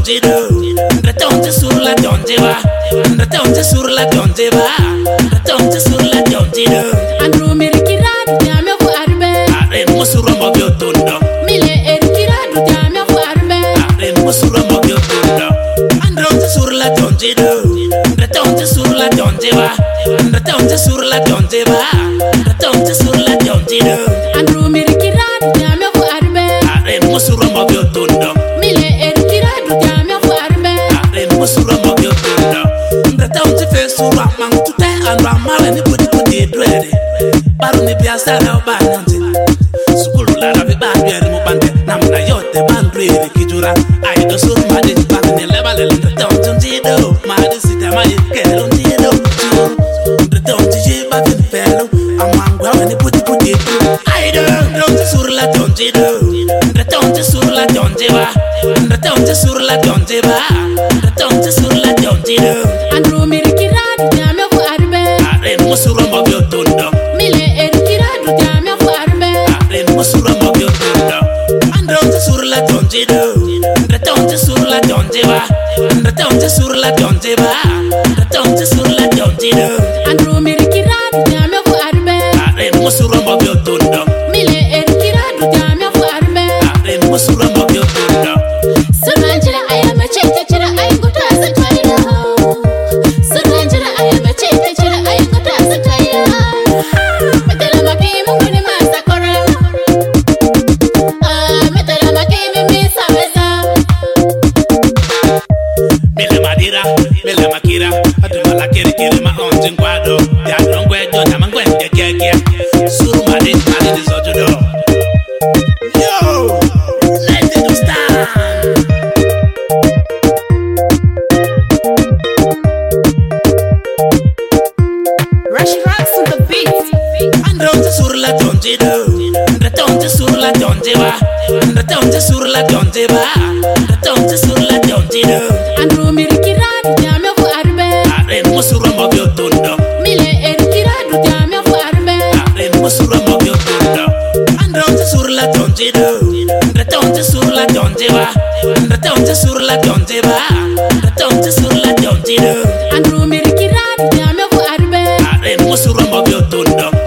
Ratonte sur la donde va. Ratonte sur la donde va. Ratonte sur la donde va. Andrew Mirikiradu Jamia for Arbe. Are musuro mogyo tundo. Mile Erikiradu Jamia for Arbe. Are musuro mogyo tundo. Ratonte sur la donde va. Ratonte sur la donde va. Ratonte sur la donde va. Ratonte sur la donde va. Andrew Mirikiradu Jamia for Arbe. Are musuro mogyo tundo. Mile Erikiradu Jamia for Arbe. Are musuro mogyo tundo. Ratonte fesu ramang tute and ramale ni pudi dwere. Baru ni biasa na obanyanti. Sukulu la ravi bandwere mubande. Namna yote bandwere kijura. Aido suru madi bakne lebale. Ratonte njido. Madi sita mai kero njido. Ratonte jiba vini felo. Amangwa wani pudi dwere. Aido. Ratonte suru la tonjido. Ratonte suru la tonjiba. Ratonte suru la tonjiba. Ratonte suru la tonjido. Andrew Mirikiradu Jamia for Arbe. Are musuro mogyo tundo. Mile Erikiradu Jamia for Arbe. Are musuro mogyo tundo. Ratonte suru la tonjido. Ratonte suru la tonjiba. Ratonte suru la tonjiba. Ratonte suru la tonjido. Andrew Mirikiradu Jamia for Arbe. Are musuro mogyo tundo. Mile Erikiradu Jamia for Arbe. Are musuro mogyo tundo. Sunanjira ayama chete chira ayukuta sataya. Sunanjira ayama chete chira ayukuta sataya. Metela makimu kuni masakora. Metela makimu misaweza. Mele madira, mele makira. Atumala kiri kiri ma onjin kwado. Ya rongwe jo na mangwe keke. Suru madi madi di sojudo. Yo, let it stand. Rush rocks on the beat. Ratonte sur la tonjido. Ratonte sur la tonjiba. Ratonte sur la tonjiba. Ratonte sur la tonjido. Andrew Mirikiradu Jamia for Arbe. Are musuro mogyo tundo. Mile Erikiradu Jamia for Arbe. Are musuro mogyo tundo. Ratonte sur la tonjido. Ratonte sur la tonjiba. Ratonte sur la tonjiba. Ratonte sur la tonjido. Andrew Mirikiradu Jamia for Arbe. Are musuro mogyo tundo.